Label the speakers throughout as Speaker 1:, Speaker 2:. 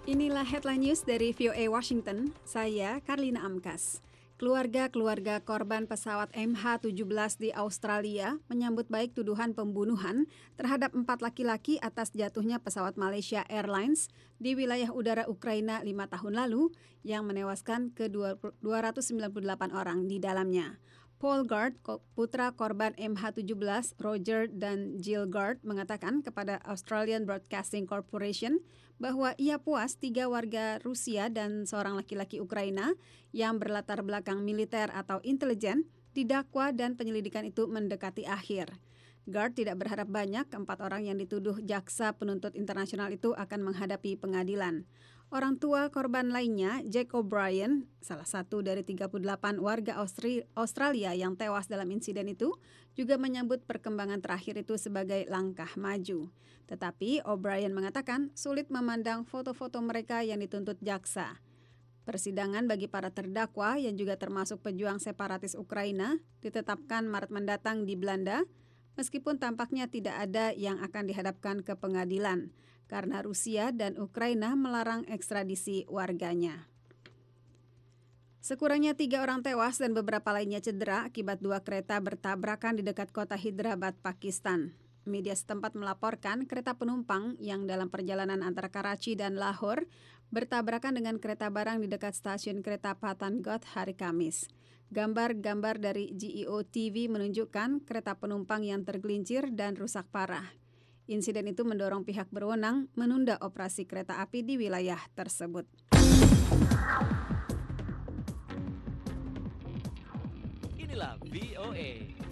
Speaker 1: Inilah headline news dari VOA Washington, saya Karlina Amkas. Keluarga-keluarga korban pesawat MH17 di Australia menyambut baik tuduhan pembunuhan terhadap 4 laki-laki atas jatuhnya pesawat Malaysia Airlines di wilayah udara Ukraina 5 tahun lalu yang menewaskan ke-298 orang di dalamnya. Paul Gard, putra korban MH17, Roger dan Jill Gard, mengatakan kepada Australian Broadcasting Corporation bahwa ia puas 3 warga Rusia dan seorang laki-laki Ukraina yang berlatar belakang militer atau intelijen didakwa dan penyelidikan itu mendekati akhir. Gard tidak berharap banyak 4 orang yang dituduh jaksa penuntut internasional itu akan menghadapi pengadilan. Orang tua korban lainnya, Jack O'Brien, salah satu dari 38 warga Australia yang tewas dalam insiden itu, juga menyambut perkembangan terakhir itu sebagai langkah maju. Tetapi O'Brien mengatakan sulit memandang foto-foto mereka yang dituntut jaksa. Persidangan bagi para terdakwa yang juga termasuk pejuang separatis Ukraina ditetapkan Maret mendatang di Belanda, meskipun tampaknya tidak ada yang akan dihadapkan ke pengadilan karena Rusia dan Ukraina melarang ekstradisi warganya. Sekurangnya 3 orang tewas dan beberapa lainnya cedera akibat 2 kereta bertabrakan di dekat kota Hyderabad, Pakistan. Media setempat melaporkan kereta penumpang yang dalam perjalanan antara Karachi dan Lahore bertabrakan dengan kereta barang di dekat stasiun kereta Pathangarh hari Kamis. Gambar-gambar dari GEO TV menunjukkan kereta penumpang yang tergelincir dan rusak parah. Insiden itu mendorong pihak berwenang menunda operasi kereta api di wilayah tersebut.
Speaker 2: Inilah VOA.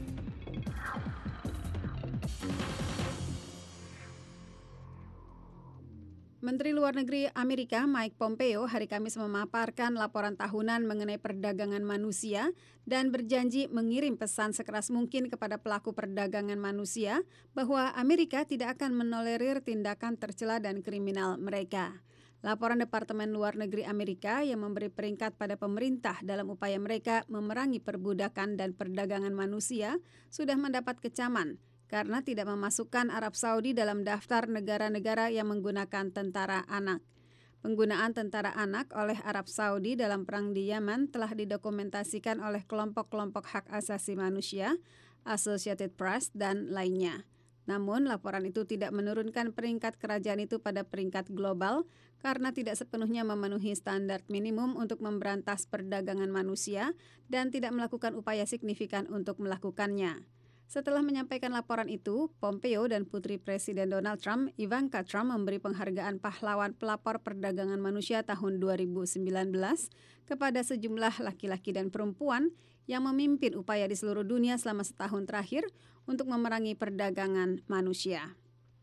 Speaker 1: Menteri Luar Negeri Amerika Mike Pompeo hari Kamis memaparkan laporan tahunan mengenai perdagangan manusia dan berjanji mengirim pesan sekeras mungkin kepada pelaku perdagangan manusia bahwa Amerika tidak akan menolerir tindakan tercela dan kriminal mereka. Laporan Departemen Luar Negeri Amerika yang memberi peringkat pada pemerintah dalam upaya mereka memerangi perbudakan dan perdagangan manusia sudah mendapat kecaman karena tidak memasukkan Arab Saudi dalam daftar negara-negara yang menggunakan tentara anak. Penggunaan tentara anak oleh Arab Saudi dalam perang di Yaman telah didokumentasikan oleh kelompok-kelompok hak asasi manusia, Associated Press, dan lainnya. Namun, laporan itu tidak menurunkan peringkat kerajaan itu pada peringkat global karena tidak sepenuhnya memenuhi standar minimum untuk memberantas perdagangan manusia dan tidak melakukan upaya signifikan untuk melakukannya. Setelah menyampaikan laporan itu, Pompeo dan Putri Presiden Donald Trump, Ivanka Trump, memberi penghargaan pahlawan pelapor perdagangan manusia tahun 2019 kepada sejumlah laki-laki dan perempuan yang memimpin upaya di seluruh dunia selama setahun terakhir untuk memerangi perdagangan manusia.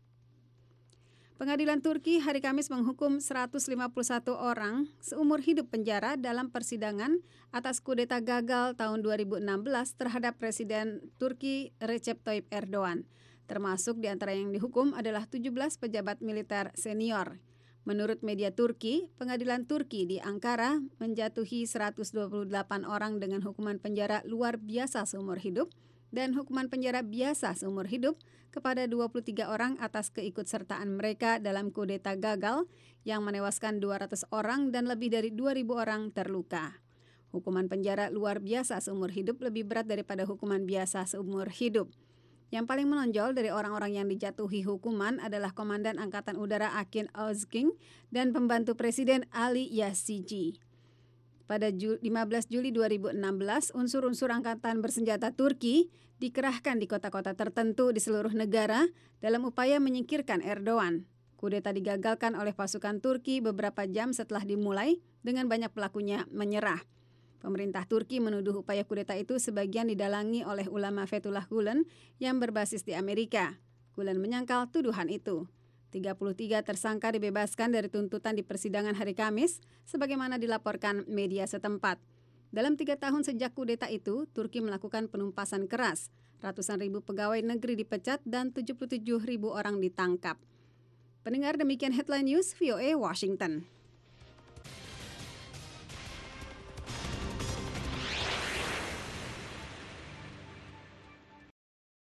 Speaker 1: Pengadilan Turki hari Kamis menghukum 151 orang seumur hidup penjara dalam persidangan atas kudeta gagal tahun 2016 terhadap Presiden Turki Recep Tayyip Erdogan. Termasuk di antara yang dihukum adalah 17 pejabat militer senior. Menurut media Turki, pengadilan Turki di Ankara menjatuhi 128 orang dengan hukuman penjara luar biasa seumur hidup dan hukuman penjara biasa seumur hidup kepada 23 orang atas keikutsertaan mereka dalam kudeta gagal yang menewaskan 200 orang dan lebih dari 2.000 orang terluka. Hukuman penjara luar biasa seumur hidup lebih berat daripada hukuman biasa seumur hidup. Yang paling menonjol dari orang-orang yang dijatuhi hukuman adalah Komandan Angkatan Udara Akin Özking dan pembantu Presiden Ali Yazici. Pada 15 Juli 2016, unsur-unsur angkatan bersenjata Turki dikerahkan di kota-kota tertentu di seluruh negara dalam upaya menyingkirkan Erdogan. Kudeta digagalkan oleh pasukan Turki beberapa jam setelah dimulai dengan banyak pelakunya menyerah. Pemerintah Turki menuduh upaya kudeta itu sebagian didalangi oleh ulama Fethullah Gulen yang berbasis di Amerika. Gulen menyangkal tuduhan itu. 33 tersangka dibebaskan dari tuntutan di persidangan hari Kamis, sebagaimana dilaporkan media setempat. Dalam 3 tahun sejak kudeta itu, Turki melakukan penumpasan keras. Ratusan ribu pegawai negeri dipecat dan 77.000 orang ditangkap. Pendengar, demikian headline news VOA Washington.